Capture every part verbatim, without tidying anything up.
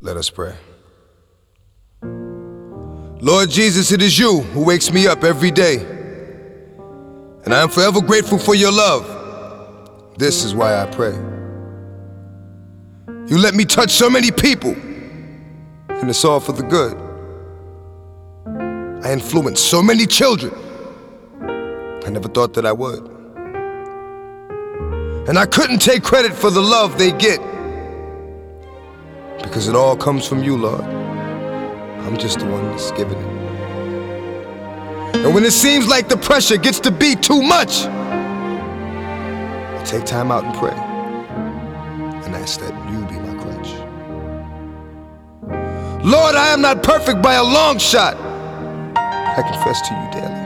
Let us pray. Lord Jesus, it is you who wakes me up every day, and I am forever grateful for your love. This is why I pray. You let me touch so many people, and it's all for the good. I influenced so many children. I never thought that I would. And I couldn't take credit for the love they get, because it all comes from you, Lord. I'm just the one that's giving it. And when it seems like the pressure gets to be too much, I take time out and pray, and ask that you be my crutch. Lord, I am not perfect by a long shot, I confess to you daily.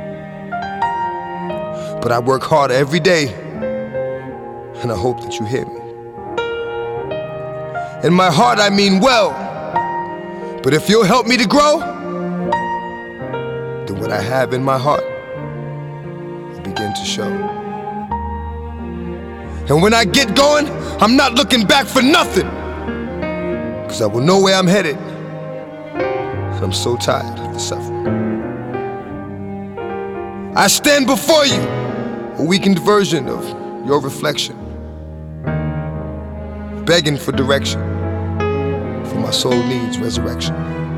But I work hard every day, and I hope that you hear me. In my heart I mean well, but if you'll help me to grow, then what I have in my heart will begin to show. And when I get going, I'm not looking back for nothing, because I will know where I'm headed, and I'm so tired of the suffering. I stand before you, a weakened version of your reflection, begging for direction, for my soul needs resurrection.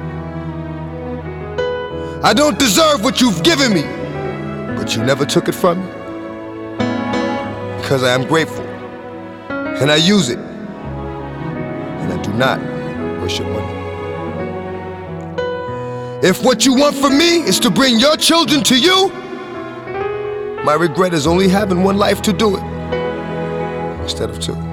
I don't deserve what you've given me, but you never took it from me, because I am grateful, and I use it, and I do not worship money. If what you want from me is to bring your children to you, my regret is only having one life to do it, instead of two.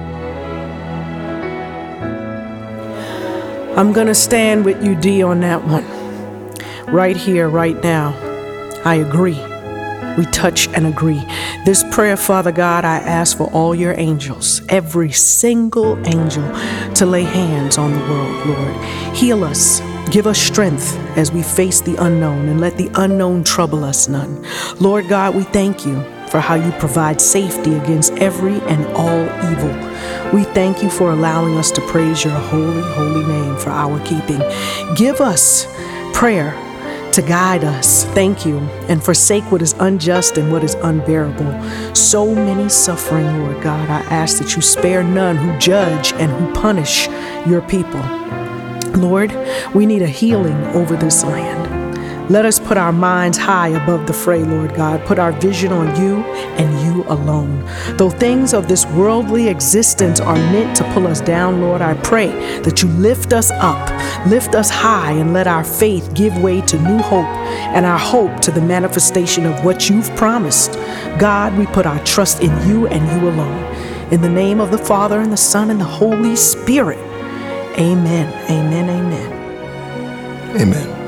I'm gonna stand with you, D, on that one. Right here, right now. I agree. We touch and agree. This prayer, Father God, I ask for all your angels, every single angel, to lay hands on the world, Lord. Heal us. Give us strength as we face the unknown, and let the unknown trouble us none. Lord God, we thank you for how you provide safety against every and all evil. We thank you for allowing us to praise your holy, holy name for our keeping. Give us prayer to guide us. Thank you. And forsake what is unjust and what is unbearable. So many suffering, Lord God. I ask that you spare none who judge and who punish your people. Lord, we need a healing over this land. Let us put our minds high above the fray, Lord God. Put our vision on you and you alone. Though things of this worldly existence are meant to pull us down, Lord, I pray that you lift us up, lift us high, and let our faith give way to new hope, and our hope to the manifestation of what you've promised. God, we put our trust in you and you alone. In the name of the Father, and the Son, and the Holy Spirit. Amen, amen, amen. Amen.